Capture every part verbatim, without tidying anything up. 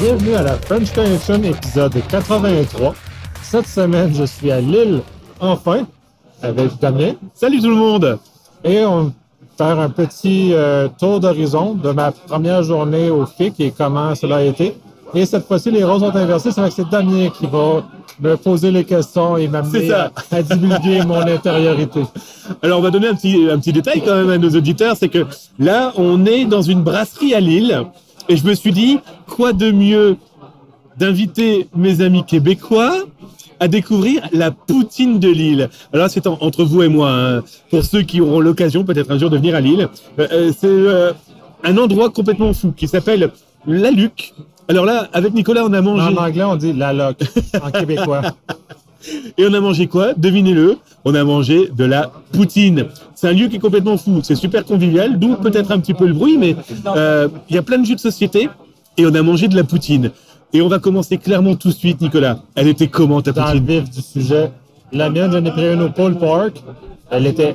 bienvenue à la French Connection épisode quatre-vingt-trois. Cette semaine, je suis à Lille, enfin, avec Damien. Salut tout le monde! Et on va faire un petit euh, tour d'horizon de ma première journée au F I C et comment cela a été. Et cette fois-ci, les rôles sont inversés, c'est vrai que c'est Damien qui va me poser les questions et m'amener à, à divulguer mon intériorité. Alors, on va donner un petit, un petit détail quand même à nos auditeurs, c'est que là, on est dans une brasserie à Lille, et je me suis dit, quoi de mieux d'inviter mes amis québécois à découvrir la poutine de Lille. Alors, c'est en, entre vous et moi, hein, pour ceux qui auront l'occasion peut-être un jour de venir à Lille. Euh, c'est euh, un endroit complètement fou qui s'appelle La Luc. Alors là, avec Nicolas, on a mangé... En anglais, on dit la loc, en québécois. Et on a mangé quoi? Devinez-le, on a mangé de la poutine. C'est un lieu qui est complètement fou, c'est super convivial, d'où peut-être un petit peu le bruit, mais euh, il y a plein de jeux de société et on a mangé de la poutine. Et on va commencer clairement tout de suite, Nicolas. Elle était comment ta poutine? Dans le vif du sujet, la mienne, j'en ai pris une au pulled pork. Elle était,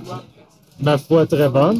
ma foi, très bonne.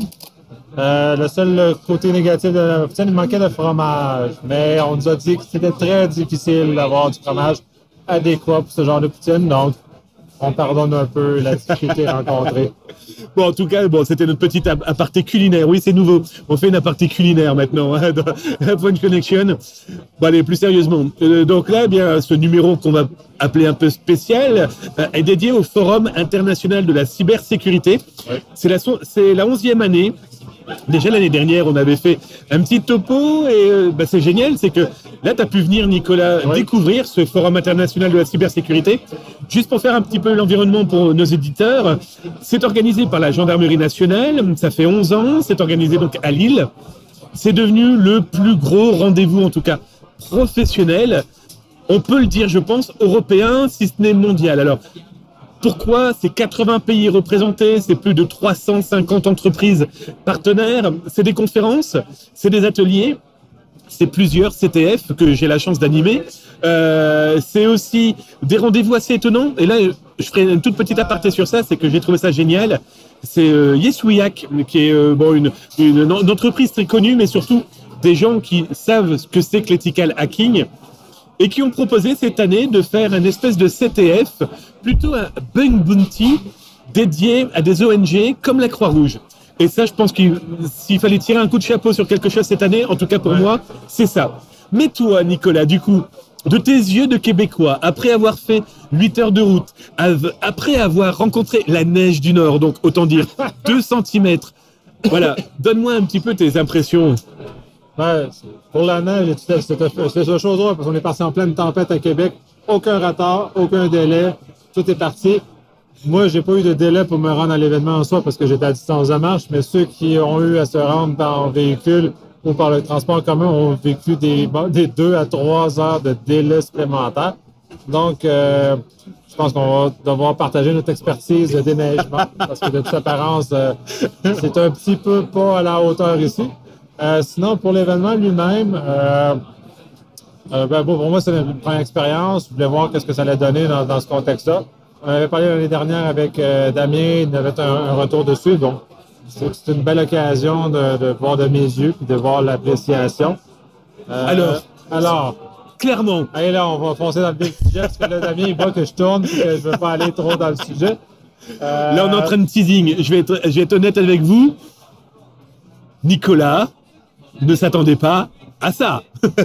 Euh, le seul côté négatif de la poutine, il manquait de fromage. Mais on nous a dit que c'était très difficile d'avoir du fromage adéquat pour ce genre de poutine. Donc, on pardonne un peu la difficulté rencontrée. Bon, en tout cas, bon, c'était notre petite aparté culinaire. Oui, c'est nouveau. On fait une aparté culinaire maintenant, hein, dans la French Connection. Bon, allez, plus sérieusement. Euh, donc là, eh bien, ce numéro qu'on va appeler un peu spécial euh, est dédié au Forum international de la cybersécurité. Ouais. C'est la, c'est la onzième année. Déjà l'année dernière, on avait fait un petit topo et euh, bah, c'est génial, c'est que là, tu as pu venir, Nicolas, ouais. découvrir ce Forum international de la cybersécurité. Juste pour faire un petit peu l'environnement pour nos éditeurs, c'est organisé par la Gendarmerie nationale, ça fait onze ans, c'est organisé donc à Lille. C'est devenu le plus gros rendez-vous, en tout cas professionnel, on peut le dire, je pense, européen, si ce n'est mondial. Alors, pourquoi? C'est quatre-vingts pays représentés, c'est plus de trois cent cinquante entreprises partenaires, c'est des conférences, c'est des ateliers, c'est plusieurs C T F que j'ai la chance d'animer. Euh, c'est aussi des rendez-vous assez étonnants. Et là, je ferai une toute petite aparté sur ça, c'est que j'ai trouvé ça génial. C'est euh, YesWeHack, qui est euh, bon, une, une, une entreprise très connue, mais surtout des gens qui savent ce que c'est que l'ethical hacking, et qui ont proposé cette année de faire une espèce de C T F, plutôt un bug bounty dédié à des O N G comme la Croix-Rouge. Et ça, je pense qu'il s'il fallait tirer un coup de chapeau sur quelque chose cette année, en tout cas pour ouais. moi, c'est ça. Mais toi, Nicolas, du coup, de tes yeux de Québécois, après avoir fait huit heures de route, après avoir rencontré la neige du Nord, donc autant dire deux centimètres, voilà, donne-moi un petit peu tes impressions. Ouais, pour la neige, c'était cette chose-là, parce qu'on est parti en pleine tempête à Québec. Aucun retard, aucun délai, tout est parti. Moi, j'ai pas eu de délai pour me rendre à l'événement en soi parce que j'étais à distance de marche, mais ceux qui ont eu à se rendre par véhicule ou par le transport en commun ont vécu des, des deux à trois heures de délai supplémentaire. Donc, euh, je pense qu'on va devoir partager notre expertise de déneigement parce que de toute apparence, euh, c'est un petit peu pas à la hauteur ici. Euh, sinon, pour l'événement lui-même, euh, euh, ben, bon, pour moi, c'est une première expérience. Je voulais voir qu'est-ce que ça allait donner dans, dans ce contexte-là. On avait parlé l'année dernière avec euh, Damien, il avait un, un retour dessus. Donc, c'est, c'est une belle occasion de, de voir de mes yeux et de voir l'appréciation. Euh, alors, alors, clairement. Allez, là, on va foncer dans le sujet parce que là, Damien, il voit que je tourne et que je ne veux pas aller trop dans le sujet. Euh, là, on est en train de teasing. Je vais être, je vais être honnête avec vous. Nicolas ne s'attendait pas à ça.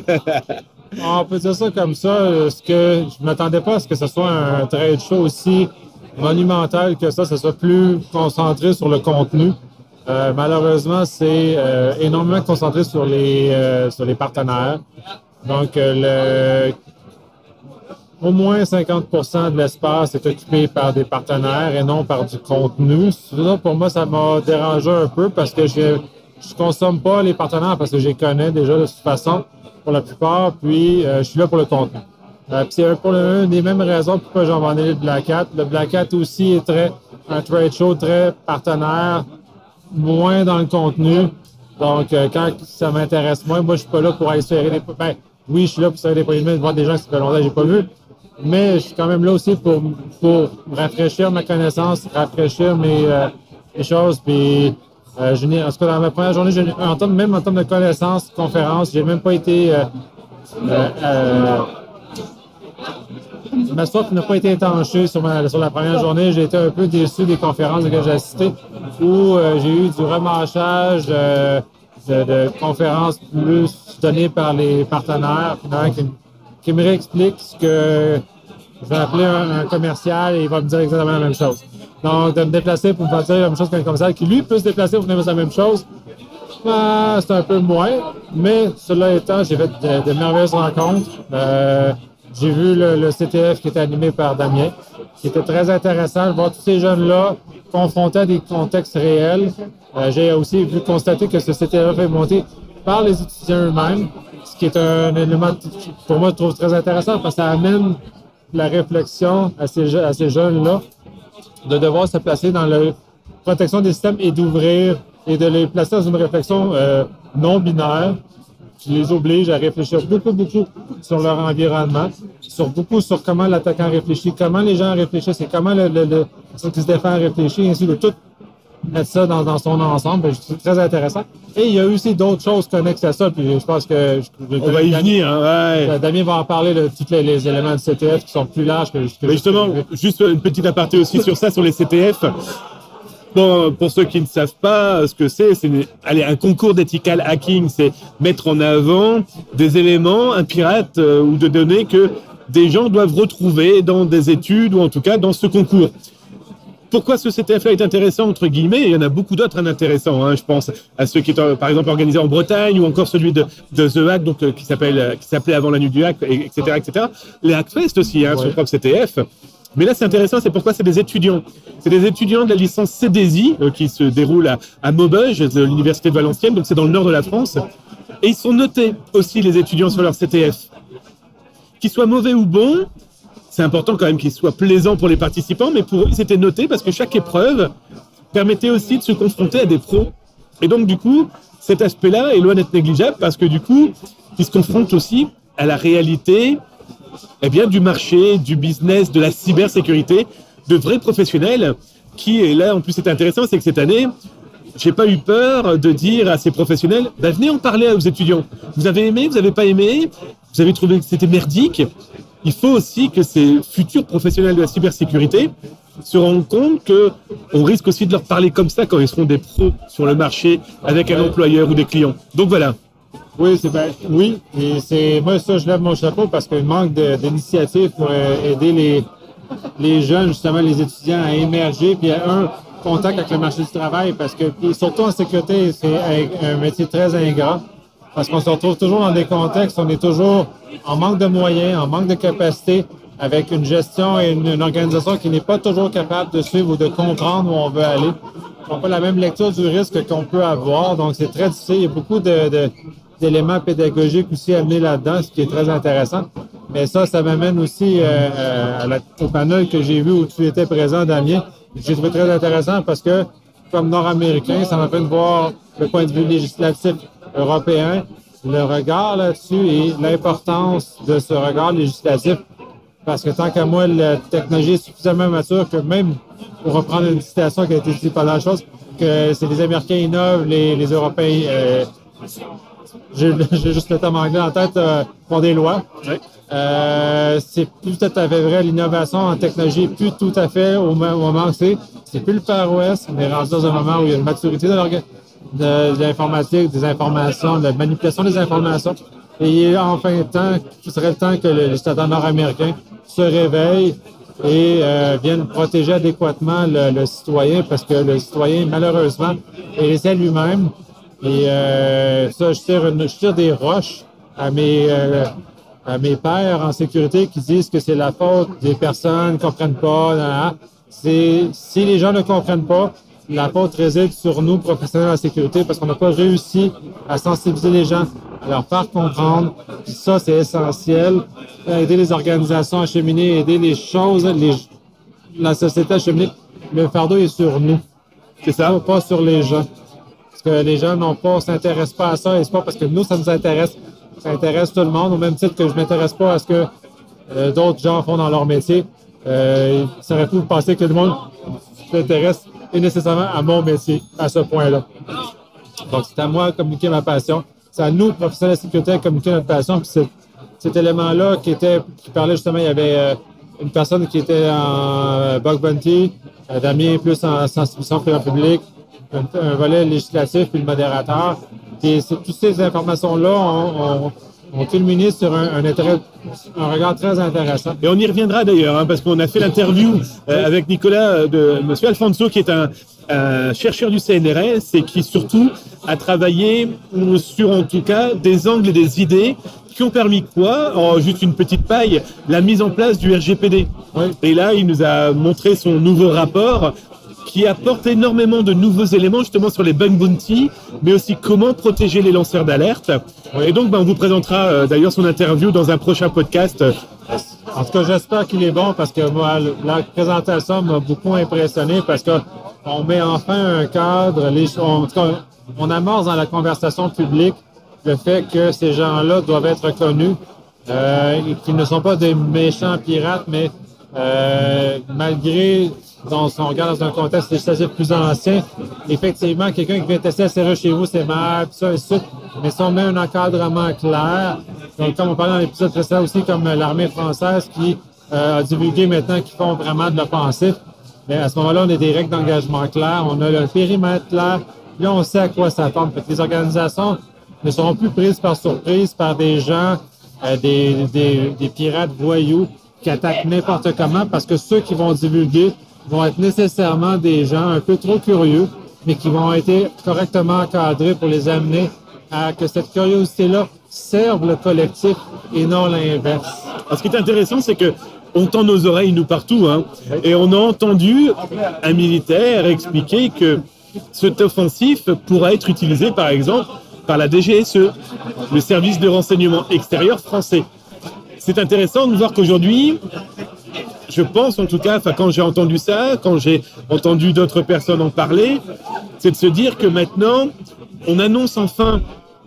On peut dire ça comme ça. Ce que je ne m'attendais pas à ce que ce soit un trade show aussi monumental que ça, ce soit plus concentré sur le contenu. Euh, malheureusement, c'est euh, énormément concentré sur les euh, sur les partenaires. Donc, euh, le, au moins cinquante pour cent de l'espace est occupé par des partenaires et non par du contenu. Ça, pour moi, ça m'a dérangé un peu parce que je je consomme pas les partenaires parce que je les connais déjà de toute façon pour la plupart, puis euh, je suis là pour le contenu. Euh, puis c'est pour une des mêmes raisons pourquoi j'en vendais le Black Hat. Le Black Hat aussi est très un trade show très partenaire, moins dans le contenu. Donc, euh, quand ça m'intéresse moins, moi, je suis pas là pour aller serrer des... Ben, oui, je suis là pour serrer des poignées de main, voir des gens que ça fait longtemps que j'ai pas vu, mais je suis quand même là aussi pour, pour rafraîchir ma connaissance, rafraîchir mes, euh, mes choses, puis Euh, je n'ai, en tout cas, dans ma première journée, je, en termes, même en termes de connaissances, conférences, j'ai même pas été euh, euh, euh, ma soif n'a pas été étanchée sur, ma, sur la première journée. J'ai été un peu déçu des conférences que j'ai assistées où euh, j'ai eu du remâchage euh, de, de conférences plus données par les partenaires finalement, qui, qui me réexpliquent ce que je vais appeler un, un commercial et il va me dire exactement la même chose. Donc, de me déplacer pour me faire dire la même chose qu'un commercial qui, lui, peut se déplacer pour me dire la même chose, ben, c'est un peu moins. Mais, cela étant, j'ai fait de, de merveilleuses rencontres. Euh, j'ai vu le, le C T F qui était animé par Damien, qui était très intéressant de voir tous ces jeunes-là confrontés à des contextes réels. Euh, j'ai aussi vu constater que ce C T F est monté par les étudiants eux-mêmes, ce qui est un élément, pour moi, je trouve très intéressant parce que ça amène la réflexion à ces, à ces jeunes-là de devoir se placer dans la protection des systèmes et d'ouvrir et de les placer dans une réflexion euh, non binaire qui les oblige à réfléchir beaucoup, beaucoup sur leur environnement, sur beaucoup sur comment l'attaquant réfléchit, comment les gens réfléchissent et comment le, le, le celui qui se défend réfléchit, ainsi de tout mettre ça dans, dans son ensemble. C'est très intéressant. Et il y a aussi d'autres choses connexes à ça, puis je pense que... Je, je, On va y venir, hein, ouais. Damien va en parler de tous les, les éléments du C T F qui sont plus larges que... que Mais justement, que... juste une petite aparté aussi sur ça, sur les C T F. Bon, pour ceux qui ne savent pas ce que c'est, c'est allez, un concours d'ethical hacking, c'est mettre en avant des éléments, un pirate euh, ou de données que des gens doivent retrouver dans des études ou en tout cas dans ce concours. Pourquoi ce C T F-là est intéressant, entre guillemets, il y en a beaucoup d'autres intéressants, hein, je pense à ceux qui sont par exemple organisés en Bretagne ou encore celui de, de The Hack, donc, euh, qui s'appelle, qui s'appelait avant la nuit du hack, et cetera, et cetera. Les Hackfest aussi, hein, ouais. Son propre C T F. Mais là, c'est intéressant, c'est pourquoi c'est des étudiants. C'est des étudiants de la licence C D S I euh, qui se déroule à, à Maubeuge, de l'université de Valenciennes, donc c'est dans le nord de la France. Et ils sont notés aussi, les étudiants, sur leur C T F. Qu'ils soient mauvais ou bons, c'est important quand même qu'ils soient plaisants pour les participants, mais pour eux, ils étaient notés parce que chaque épreuve permettait aussi de se confronter à des pros. Et donc, du coup, cet aspect-là est loin d'être négligeable parce que, du coup, ils se confrontent aussi à la réalité eh bien, du marché, du business, de la cybersécurité, de vrais professionnels qui, et là, en plus, c'est intéressant, c'est que cette année, j'ai pas eu peur de dire à ces professionnels, bah, venez en parler aux étudiants. Vous avez aimé, vous avez pas aimé, vous avez trouvé que c'était merdique. Il faut aussi que ces futurs professionnels de la cybersécurité se rendent compte qu'on risque aussi de leur parler comme ça quand ils seront des pros sur le marché avec un employeur ou des clients. Donc voilà. Oui, c'est ben, oui, et c'est moi ça je lève mon chapeau parce qu'il manque de, d'initiatives pour euh, aider les les jeunes justement les étudiants à émerger puis à un contact avec le marché du travail parce que puis surtout en sécurité c'est un métier très ingrat parce qu'on se retrouve toujours dans des contextes où on est toujours en manque de moyens, en manque de capacité avec une gestion et une, une organisation qui n'est pas toujours capable de suivre ou de comprendre où on veut aller. On n'a pas la même lecture du risque qu'on peut avoir, donc c'est très difficile. Il y a beaucoup de, de d'éléments pédagogiques aussi amenés là-dedans, ce qui est très intéressant. Mais ça, ça m'amène aussi euh, à la, au panel que j'ai vu où tu étais présent, Damien. J'ai trouvé très intéressant parce que, comme Nord-Américain, ça m'a fait de voir le point de vue législatif européen, le regard là-dessus et l'importance de ce regard législatif. Parce que tant qu'à moi, la technologie est suffisamment mature que même, pour reprendre une citation qui a été dite par la chose, que c'est les Américains innovent, les, les Européens... Euh, J'ai, j'ai juste le terme anglais en tête, euh, font des lois. Oui. Euh, c'est plus tout à fait vrai. L'innovation en technologie plus tout à fait au moment où c'est. C'est plus le Far West. On est rendu dans un moment où il y a une maturité de, de, de l'informatique, des informations, de la manipulation des informations. Et il est enfin temps, ce serait le temps que le législateur nord-américain se réveille et euh, vienne protéger adéquatement le, le citoyen parce que le citoyen, malheureusement, est laissé à lui-même. Et euh, ça, je tire, une, je tire des roches à mes, euh, à mes pairs en sécurité qui disent que c'est la faute des personnes qui ne comprennent pas. Là, là. C'est, si les gens ne comprennent pas, la faute réside sur nous, professionnels en sécurité, parce qu'on n'a pas réussi à sensibiliser les gens, à leur faire comprendre. Puis ça, c'est essentiel. Aider les organisations à cheminer, aider les choses, les, la société à cheminer. Le fardeau est sur nous. C'est ça, pas sur les gens. Que les gens n'ont pas, s'intéressent pas à ça, et c'est pas parce que nous, ça nous intéresse. Ça intéresse tout le monde, au même titre que je m'intéresse pas à ce que euh, d'autres gens font dans leur métier. Euh, il serait fou de penser que le monde s'intéresse nécessairement à mon métier, à ce point-là. Donc, c'est à moi de communiquer ma passion. C'est à nous, professionnels de sécurité, de communiquer notre passion. Puis c'est cet élément-là qui était, qui parlait justement, il y avait euh, une personne qui était en euh, bug bounty, euh, Damien plus en sensibilisation pour le public, un, un volet législatif puis le modérateur. Et c'est, toutes ces informations-là ont, ont, ont culminé sur un, un, intérêt, un regard très intéressant. Et on y reviendra d'ailleurs, hein, parce qu'on a fait l'interview euh, avec Nicolas de M. Alfonso, qui est un, un chercheur du C N R S et qui surtout a travaillé sur, en tout cas, des angles et des idées qui ont permis quoi, en juste une petite paille, la mise en place du R G P D. Oui. Et là, il nous a montré son nouveau rapport qui apporte énormément de nouveaux éléments justement sur les bug bounty, mais aussi comment protéger les lanceurs d'alerte. Oui. Et donc, ben, on vous présentera euh, d'ailleurs son interview dans un prochain podcast. En tout cas, j'espère qu'il est bon parce que moi, la présentation m'a beaucoup impressionné parce qu'on met enfin un cadre, les, on, en tout cas, on amorce dans la conversation publique le fait que ces gens-là doivent être reconnus euh, et qu'ils ne sont pas des méchants pirates, mais euh, malgré, dans, si on regarde dans un contexte législatif plus ancien, effectivement, quelqu'un qui vient tester la serrure chez vous, c'est mal, tout ça, et tout ça. Mais si on met un encadrement clair, donc comme on parlait dans l'épisode précédent aussi, comme l'armée française qui euh, a divulgué maintenant qu'ils font vraiment de l'offensif, mais à ce moment-là, on a des règles d'engagement claires, on a le périmètre clair, là, on sait à quoi s'attendre. Les organisations ne seront plus prises par surprise par des gens, euh, des, des, des pirates voyous qui attaquent n'importe comment, parce que ceux qui vont divulguer vont être nécessairement des gens un peu trop curieux, mais qui vont être correctement encadrés pour les amener à que cette curiosité-là serve le collectif et non l'inverse. Alors, ce qui est intéressant, c'est que on tend nos oreilles, nous, partout, hein, et on a entendu un militaire expliquer que cet offensif pourra être utilisé, par exemple, par la D G S E, le service de renseignement extérieur français. C'est intéressant de voir qu'aujourd'hui, je pense en tout cas, enfin, quand j'ai entendu ça, quand j'ai entendu d'autres personnes en parler, c'est de se dire que maintenant, on annonce enfin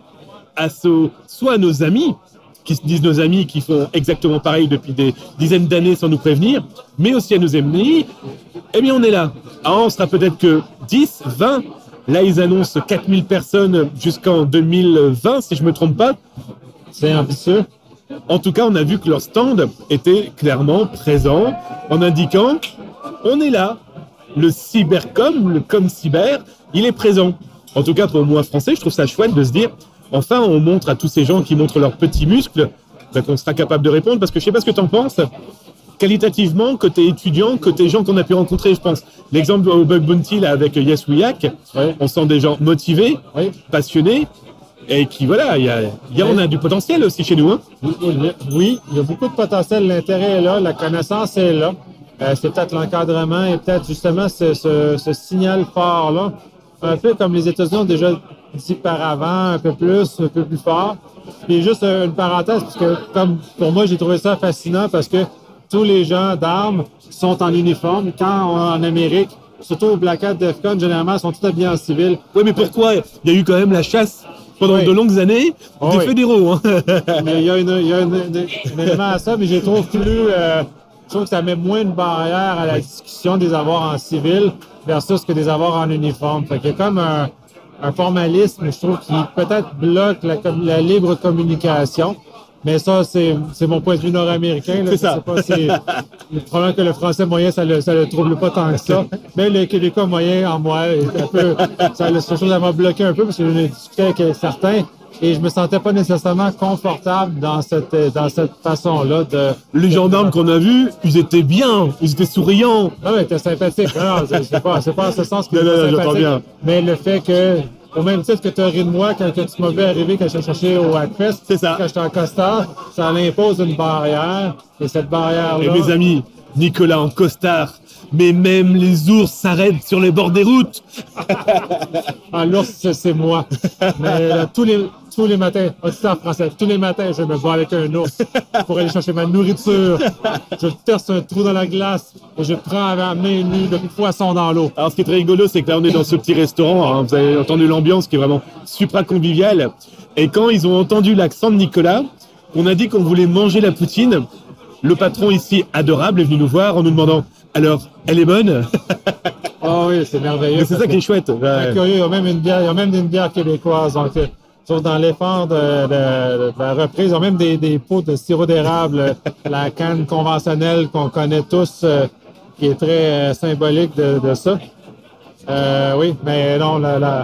à ce, soit à nos amis, qui se disent nos amis, qui font exactement pareil depuis des dizaines d'années sans nous prévenir, mais aussi à nos ennemis, eh bien on est là. Alors, on sera peut-être que dix, vingt, là ils annoncent quatre mille personnes jusqu'en deux mille vingt, si je ne me trompe pas. C'est ambitieux. En tout cas, on a vu que leur stand était clairement présent, en indiquant on est là. Le cybercom, le com cyber, il est présent. En tout cas, pour moi, français, je trouve ça chouette de se dire enfin, on montre à tous ces gens qui montrent leurs petits muscles, ben, qu'on sera capable de répondre, parce que je ne sais pas ce que tu en penses. Qualitativement, côté étudiant, côté gens qu'on a pu rencontrer, je pense. L'exemple au Bug Bounty là, avec Yes We Hack, oui. On sent des gens motivés, oui. passionnés, et qui, voilà, y a, y a, on a du potentiel aussi chez nous. Hein. Oui, il y a beaucoup de potentiel, l'intérêt est là, la connaissance est là. Euh, c'est peut-être l'encadrement et peut-être justement ce, ce, ce signal fort-là, un peu comme les États-Unis ont déjà dit par avant, un peu plus, un peu plus fort. Puis juste une parenthèse, parce que comme pour moi, j'ai trouvé ça fascinant parce que tous les gens d'armes sont en uniforme. Quand on, en Amérique, surtout au Black Hat DEFCON, généralement, ils sont tous habillés en civil. Oui, mais pourquoi? Il y a eu quand même la chasse pendant oui. de longues années oh, des oui. fédéraux. Hein. Mais il y a, une, il y a une, une, un élément à ça, mais je trouve plus... Euh, je trouve que ça met moins une barrière à la discussion des avoirs en civil versus que des avoirs en uniforme. Fait qu'il y a comme un, un formalisme, je trouve, qui peut-être bloque la, la libre communication. Mais ça, c'est, c'est mon point de vue nord-américain. Là. C'est ça. Je sais pas si, le problème que le français moyen, ça le, ça le trouble pas tant que ça. Mais le québécois moyen, en moi, est un peu, ça, cette chose, ça m'a bloqué un peu parce que je discutais avec certains et je me sentais pas nécessairement confortable dans cette, dans cette façon-là de... Les gendarmes qu'on a vus, ils étaient bien, ils étaient souriants. Non, mais ils étaient sympathiques. Non, c'est, c'est pas, c'est pas en ce sens qu'ils étaient sympathiques. J'entends bien. Mais le fait que, au même titre que tu as ri de moi quand, quand tu m'as vu arriver, quand je suis cherché au Hackfest, c'est ça. Quand j'étais en costard, ça impose une barrière. Et cette barrière-là... Et mes amis, Nicolas en costard, mais même les ours s'arrêtent sur les bords des routes. Ah, l'ours, c'est, c'est moi. Mais là, tous les... Tous les matins, on dit ça en français, tous les matins, je me bats avec un ours pour aller chercher ma nourriture. Je perce un trou dans la glace et je prends à la main nue de poisson dans l'eau. Alors, ce qui est très rigolo, c'est que là, on est dans ce petit restaurant. Hein, vous avez entendu l'ambiance qui est vraiment supra conviviale. Et quand ils ont entendu l'accent de Nicolas, on a dit qu'on voulait manger la poutine. Le patron ici, adorable, est venu nous voir en nous demandant « Alors, elle est bonne ?» Oh oui, c'est merveilleux. Mais c'est ça qui est chouette. Ouais. Curieux, il y a même une bière, il y a même une bière québécoise. Donc, sont dans l'effort de, de, de la reprise. Ils ont même des, des pots de sirop d'érable, la canne conventionnelle qu'on connaît tous, euh, qui est très euh, symbolique de, de ça. Euh, oui, mais non, la, la...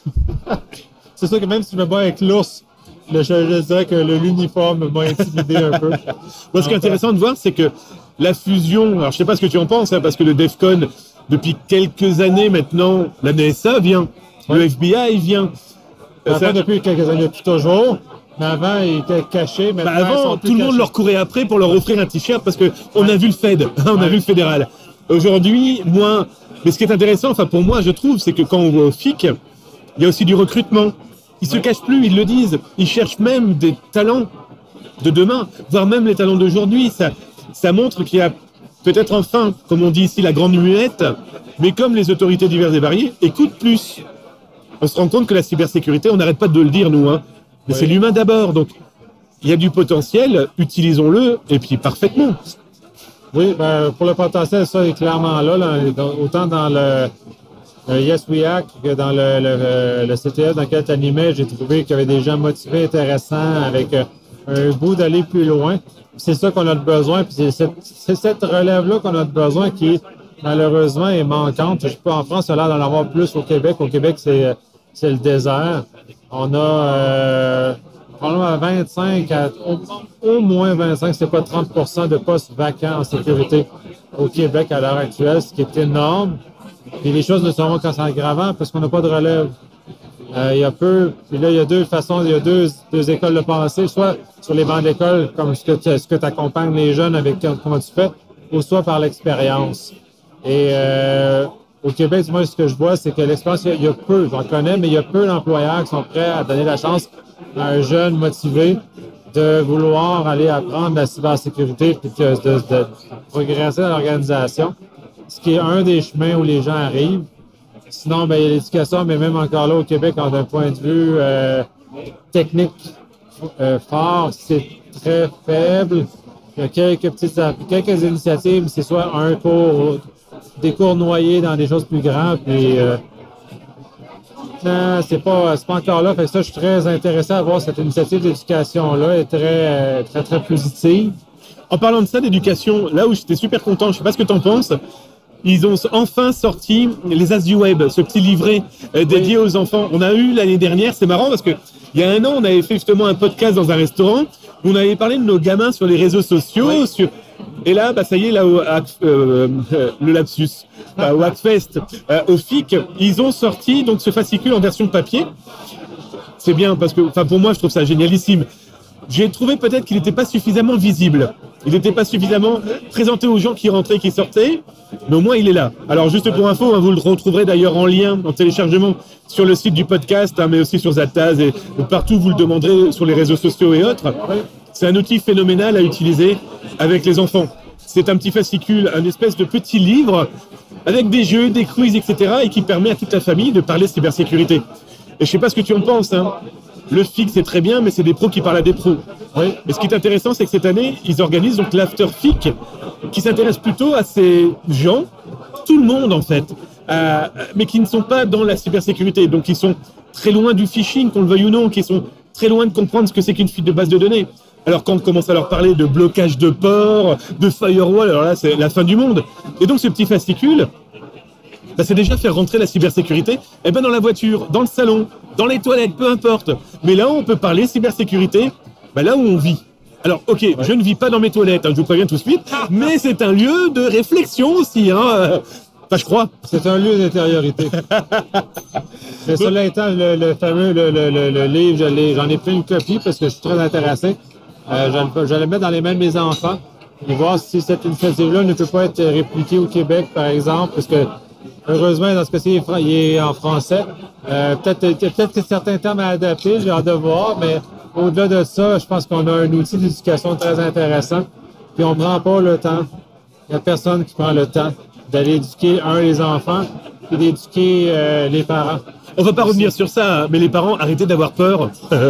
c'est sûr que même si je me bats avec l'ours, je, je dirais que le, l'uniforme m'a intimidé un peu. Moi, ce qui est intéressant de voir, c'est que la fusion, alors je sais pas ce que tu en penses, hein, parce que le DEFCON, depuis quelques années maintenant, la N S A vient, ouais. Le F B I vient. Enfin, ça... depuis quelques années, depuis toujours. Mais avant, ils étaient cachés. Bah avant, tout le monde cachés. leur courait après pour leur offrir un t-shirt parce que on a vu le Fed, on a ouais. vu le fédéral. Aujourd'hui, moins. Mais ce qui est intéressant, enfin pour moi, je trouve, c'est que quand on va au F I C, il y a aussi du recrutement. Ils se cachent plus, ils le disent. Ils cherchent même des talents de demain, voire même les talents d'aujourd'hui. Ça, ça montre qu'il y a peut-être enfin, comme on dit ici, la grande muette, mais comme les autorités diverses et variées écoutent plus. On se rend compte que la cybersécurité, on n'arrête pas de le dire, nous, hein, mais oui. C'est l'humain d'abord. Donc, il y a du potentiel, utilisons-le, et puis parfaitement. Oui, ben, pour le potentiel, ça est clairement là, là autant dans le, le Yes We Hack que dans le, le, le C T F dans lequel tu animais, j'ai trouvé qu'il y avait des gens motivés, intéressants, avec euh, un goût d'aller plus loin. C'est ça qu'on a besoin, puis c'est cette, c'est cette relève-là qu'on a besoin qui, malheureusement, est manquante. Je sais pas, en France, il a l'air d'en avoir plus au Québec. Au Québec, c'est, c'est le désert. On a euh, probablement vingt-cinq, à, au, au moins vingt-cinq, c'est pas trente pour cent de postes vacants en sécurité au Québec à l'heure actuelle, ce qui est énorme. Et les choses ne seront qu'en s'aggravant parce qu'on n'a pas de relève. Euh, il y a peu, puis là, il y a deux façons, il y a deux, deux écoles de pensée, soit sur les bancs d'école, comme ce que tu ce que tu accompagnes les jeunes avec comment tu fais, ou soit par l'expérience. Et euh, au Québec, moi, ce que je vois, c'est que l'expérience, il y a peu, j'en connais, mais il y a peu d'employeurs qui sont prêts à donner la chance à un jeune motivé de vouloir aller apprendre la cybersécurité puis de, de, de progresser dans l'organisation, ce qui est un des chemins où les gens arrivent. Sinon, ben, il y a l'éducation, mais même encore là au Québec, d'un point de vue euh, technique euh, fort, c'est très faible. Il y a quelques petites quelques initiatives, mais c'est soit un cours, des cours noyés dans des choses plus grandes, puis euh, non, c'est pas, c'est pas encore là. Fait que ça, je suis très intéressé à voir cette initiative d'éducation-là, est très, très, très positive. En parlant de ça, d'éducation, là où j'étais super content, je sais pas ce que tu en penses, ils ont enfin sorti les As du Web, ce petit livret euh, dédié oui. aux enfants. On a eu l'année dernière, c'est marrant parce que il y a un an, on avait fait justement un podcast dans un restaurant où on avait parlé de nos gamins sur les réseaux sociaux. Oui. Sur... Et là, bah, ça y est, là, au, euh, euh, le lapsus, euh, au Hackfest, euh, au F I C, ils ont sorti donc ce fascicule en version papier. C'est bien parce que, enfin, pour moi, je trouve ça génialissime. J'ai trouvé peut-être qu'il n'était pas suffisamment visible. Il n'était pas suffisamment présenté aux gens qui rentraient, qui sortaient, mais au moins il est là. Alors juste pour info, hein, vous le retrouverez d'ailleurs en lien, en téléchargement sur le site du podcast, hein, mais aussi sur Zataz et partout vous le demanderez sur les réseaux sociaux et autres. C'est un outil phénoménal à utiliser avec les enfants. C'est un petit fascicule, un espèce de petit livre avec des jeux, des quiz, et cetera et qui permet à toute la famille de parler cybersécurité. Et je sais pas ce que tu en penses, hein. Le F I C, c'est très bien, mais c'est des pros qui parlent à des pros. Oui. Et ce qui est intéressant, c'est que cette année, ils organisent donc l'After F I C, qui s'intéresse plutôt à ces gens, tout le monde en fait, euh, mais qui ne sont pas dans la cybersécurité, donc qui sont très loin du phishing, qu'on le veuille ou non, qui sont très loin de comprendre ce que c'est qu'une fuite de base de données. Alors quand on commence à leur parler de blocage de port, de firewall, alors là, c'est la fin du monde. Et donc ce petit fascicule, bah, c'est déjà faire rentrer la cybersécurité eh ben, dans la voiture, dans le salon, dans les toilettes, peu importe. Mais là, on peut parler cybersécurité bah, là où on vit. Alors, ok, ouais. Je ne vis pas dans mes toilettes, hein, je vous préviens tout de suite, mais c'est un lieu de réflexion aussi. Hein. Enfin, je crois. C'est un lieu d'intériorité. Mais cela étant, le, le fameux le, le, le, le livre, je l'ai, j'en ai pris une copie parce que je suis très intéressé. Euh, je, je vais le mettre dans les mains de mes enfants et voir si cette initiative-là ne peut pas être répliquée au Québec, par exemple, parce que heureusement, dans ce cas-ci, il est en français. Euh, peut-être, peut-être que certains termes à adapter, j'ai hâte de voir, mais au-delà de ça, je pense qu'on a un outil d'éducation très intéressant. Puis on ne prend pas le temps. Il n'y a personne qui prend le temps d'aller éduquer, un, les enfants, et d'éduquer euh, les parents. On ne va pas revenir sur ça, mais les parents, arrêtez d'avoir peur.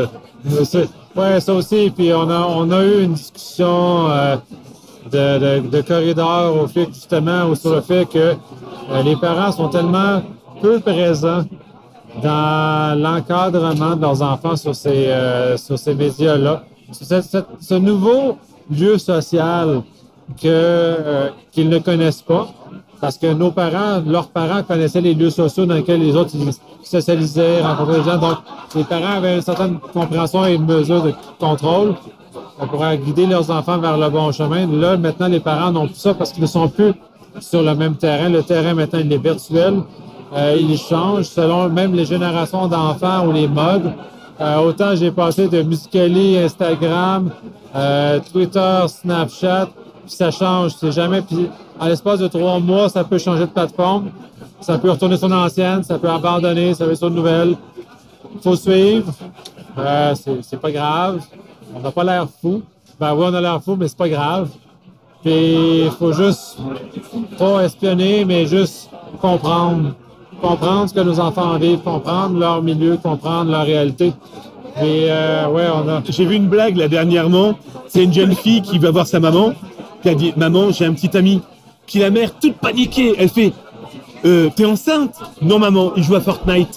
Oui, ça aussi. Puis on a, on a eu une discussion euh, de, de, de corridor au fait, justement, sur le fait que Euh, les parents sont tellement peu présents dans l'encadrement de leurs enfants sur ces, euh, sur ces médias-là. Ce, ce, ce nouveau lieu social que, euh, qu'ils ne connaissent pas, parce que nos parents, leurs parents connaissaient les lieux sociaux dans lesquels les autres ils socialisaient, rencontraient des gens. Donc, les parents avaient une certaine compréhension et une mesure de contrôle pour guider leurs enfants vers le bon chemin. Là, maintenant, les parents n'ont plus ça parce qu'ils ne sont plus sur le même terrain. Le terrain, maintenant, il est virtuel. Euh, il change selon même les générations d'enfants ou les modes. Euh, autant j'ai passé de Musical.ly, Instagram, euh, Twitter, Snapchat, puis ça change. C'est jamais. Puis en l'espace de trois mois, ça peut changer de plateforme. Ça peut retourner sur l'ancienne, ça peut abandonner, ça peut être sur une nouvelle. Il faut suivre. Euh, c'est, c'est pas grave. On n'a pas l'air fou. Ben oui, on a l'air fou, mais c'est pas grave. Puis il faut juste pas espionner, mais juste comprendre. Comprendre ce que nos enfants vivent, comprendre leur milieu, comprendre leur réalité. Et euh, ouais, on a. J'ai vu une blague là dernièrement. C'est une jeune fille qui va voir sa maman, qui a dit maman, j'ai un petit ami. Puis la mère, toute paniquée, elle fait euh, t'es enceinte? Non maman, il joue à Fortnite.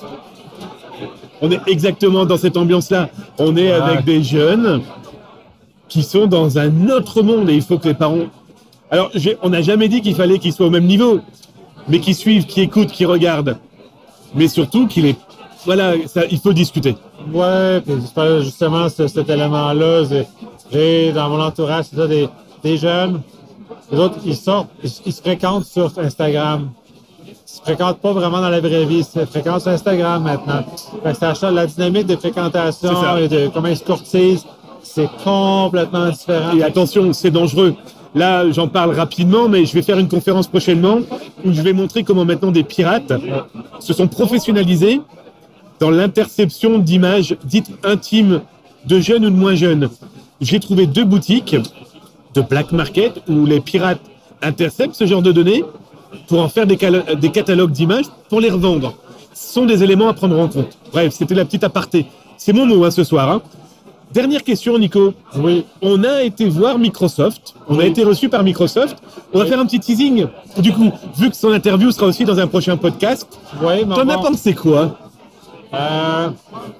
On est exactement dans cette ambiance-là. On est ouais. avec des jeunes qui sont dans un autre monde et il faut que les parents. Alors, j'ai... on n'a jamais dit qu'il fallait qu'ils soient au même niveau, mais qu'ils suivent, qu'ils écoutent, qu'ils regardent. Mais surtout qu'il est. Voilà, ça, il faut discuter. Ouais, puis justement, ce, cet élément-là, j'ai, j'ai dans mon entourage, c'est ça, des, des jeunes. Les autres, ils sortent, ils, ils se fréquentent sur Instagram. Ils se fréquentent pas vraiment dans la vraie vie, ils se fréquentent sur Instagram maintenant. Fait que ça, la dynamique de fréquentation et de comment ils se courtisent, c'est complètement différent. Et attention, c'est dangereux. Là, j'en parle rapidement, mais je vais faire une conférence prochainement où je vais montrer comment maintenant des pirates se sont professionnalisés dans l'interception d'images dites intimes de jeunes ou de moins jeunes. J'ai trouvé deux boutiques de black market où les pirates interceptent ce genre de données pour en faire des, cal- des catalogues d'images pour les revendre. Ce sont des éléments à prendre en compte. Bref, c'était la petite aparté. C'est mon mot hein, ce soir. Hein. Dernière question, Nico. Oui. On a été voir Microsoft. On oui. a été reçu par Microsoft. On va oui. faire un petit teasing. Du coup, vu que son interview sera aussi dans un prochain podcast, oui, t'en bon. as pensé quoi? euh,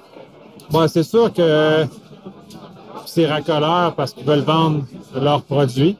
bon, c'est sûr que c'est racoleur parce qu'ils veulent vendre leurs produits.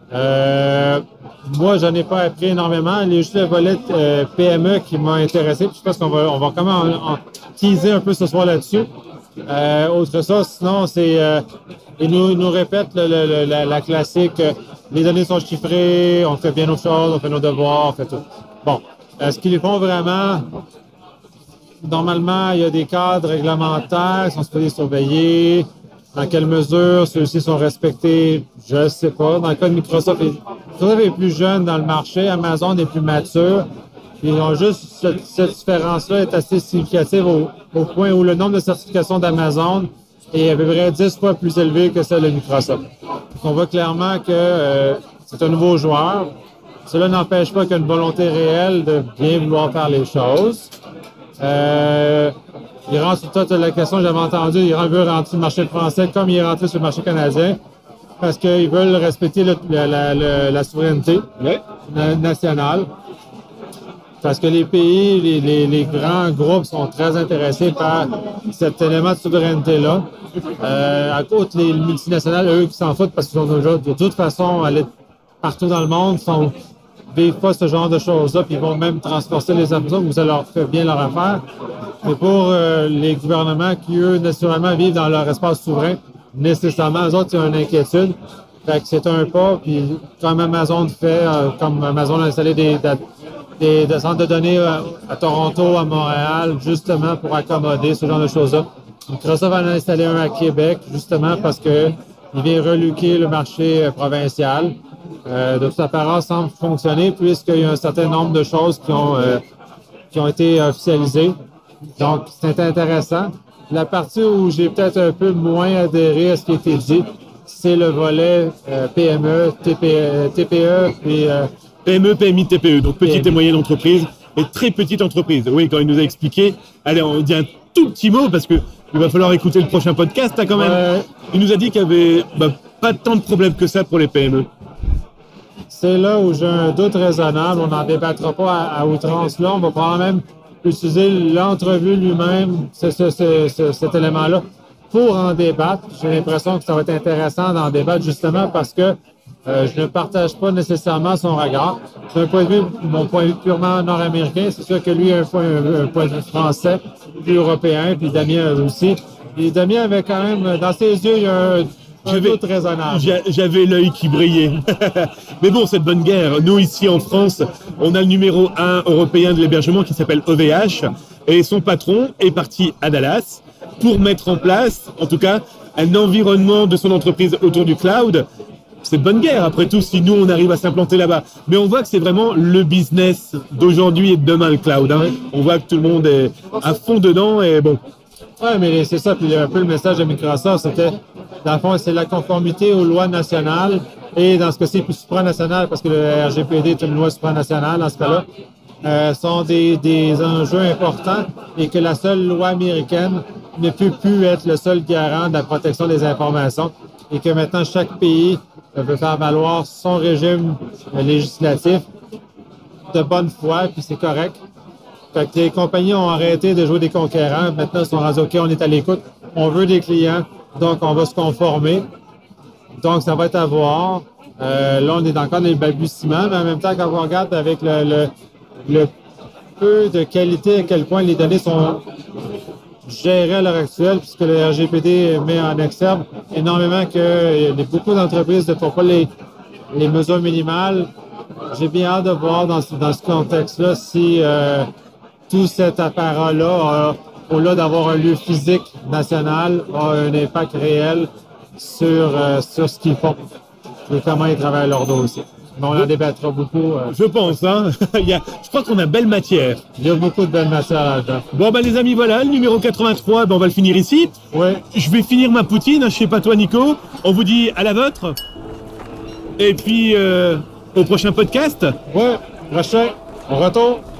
Euh, moi, j'en ai pas appris énormément. Il y a juste le volet euh, P M E qui m'a intéressé. Puis je pense qu'on va, on va quand même en, en teaser un peu ce soir là-dessus. Euh, autre ça, sinon, c'est. Euh, ils nous, nous répètent le, le, la, la classique euh, les données sont chiffrées, on fait bien nos choses, on fait nos devoirs, on fait tout. Bon. Est-ce qu'ils les font vraiment? Normalement, il y a des cadres réglementaires qui sont supposés surveiller. Dans quelle mesure ceux-ci sont respectés? Je ne sais pas. Dans le cas de Microsoft, Microsoft est plus jeune dans le marché, Amazon est plus mature. Ils ont juste cette, cette différence-là est assez significative au, au point où le nombre de certifications d'Amazon est à peu près dix fois plus élevé que celle de Microsoft. Donc on voit clairement que euh, c'est un nouveau joueur. Cela n'empêche pas qu'il y a une volonté réelle de bien vouloir faire les choses. Euh, il rentre sur toute la question que j'avais entendue, il veut rentrer sur le marché français comme il est rentré sur le marché canadien parce qu'ils veulent respecter le, la, la, la, la souveraineté oui. nationale. Parce que les pays, les, les, les grands groupes sont très intéressés par cet élément de souveraineté-là. Euh, à côté, les multinationales, eux, qui s'en foutent parce qu'ils sont déjà, de toute façon, aller partout dans le monde, sont vivent pas ce genre de choses-là, puis ils vont même transporter les Amazones où ça leur fait bien leur affaire. Mais pour euh, les gouvernements qui, eux, naturellement, vivent dans leur espace souverain, nécessairement, eux autres, il y a une inquiétude. Fait que c'est un pas, puis comme Amazon fait, euh, comme Amazon a installé des, des, des centres de données à, à Toronto, à Montréal, justement pour accommoder ce genre de choses-là. Microsoft en a installé un à Québec, justement parce que il vient reluquer le marché euh, provincial. Euh, de toute apparence, semble fonctionner puisqu'il y a un certain nombre de choses qui ont, euh, qui ont été officialisées. Donc, c'est intéressant. La partie où j'ai peut-être un peu moins adhéré à ce qui a été dit, c'est le volet euh, P M E, T P E, T P E, puis... Euh, P M E, P M I, T P E, donc petite et moyenne entreprise et très petite entreprise. Oui, quand il nous a expliqué, allez, on dit un tout petit mot parce que il va falloir écouter le prochain podcast hein, quand même. Ouais. Il nous a dit qu'il n'y avait bah, pas tant de problèmes que ça pour les P M E. C'est là où j'ai un doute raisonnable. On n'en débattra pas à, à outrance là. On va probablement même utiliser l'entrevue lui-même, ce, ce, ce, ce, cet élément-là, pour en débattre. J'ai l'impression que ça va être intéressant d'en débattre justement parce que euh, je ne partage pas nécessairement son regard. D'un point de vue, mon point de vue purement nord-américain, c'est sûr que lui a un point, un, un point de vue français, puis européen, puis Damien aussi. Et Damien avait quand même, dans ses yeux, il y a un, un doute raisonnable. J'avais l'œil qui brillait. Mais bon, c'est de bonne guerre. Nous, ici en France, on a le numéro un européen de l'hébergement qui s'appelle O V H, et son patron est parti à Dallas pour mettre en place, en tout cas, un environnement de son entreprise autour du cloud. C'est de bonne guerre, après tout, si nous, on arrive à s'implanter là-bas. Mais on voit que c'est vraiment le business d'aujourd'hui et de demain, le cloud. Hein. On voit que tout le monde est à fond dedans et bon. Oui, mais c'est ça. Puis un peu le message de Microsoft, c'était, dans le fond, c'est la conformité aux lois nationales et dans ce cas-ci, plus supranational, parce que le R G P D est une loi supranationale dans ce cas-là, euh, sont des, des enjeux importants et que la seule loi américaine ne peut plus être le seul garant de la protection des informations et que maintenant, chaque pays veut faire valoir son régime législatif de bonne foi, puis c'est correct. Fait que les compagnies ont arrêté de jouer des conquérants. Maintenant, ils sont rendus OK, on est à l'écoute. On veut des clients, donc on va se conformer. Donc, ça va être à voir. Euh, là, on est encore dans les balbutiements, mais en même temps, quand on regarde avec le, le, le peu de qualité, à quel point les données sont gérées à l'heure actuelle, puisque le R G P D met en exergue énormément qu'il y a beaucoup d'entreprises ne font pas les, les mesures minimales. J'ai bien hâte de voir dans ce, dans ce contexte-là si euh, tout cet appareil-là, euh, au-delà d'avoir un lieu physique national, a un impact réel sur, euh, sur ce qu'ils font et comment ils travaillent leur dossier. Mais on en débattra beaucoup. Euh. Je pense, hein. Il y a, je crois qu'on a belle matière. Il y a beaucoup de belle matière là-dedans. Bon, ben les amis, voilà, le numéro quatre-vingt-trois, ben, on va le finir ici. Ouais. Je vais finir ma poutine, hein, je sais pas toi, Nico. On vous dit à la vôtre. Et puis, euh, au prochain podcast. Ouais, prochain, on retourne.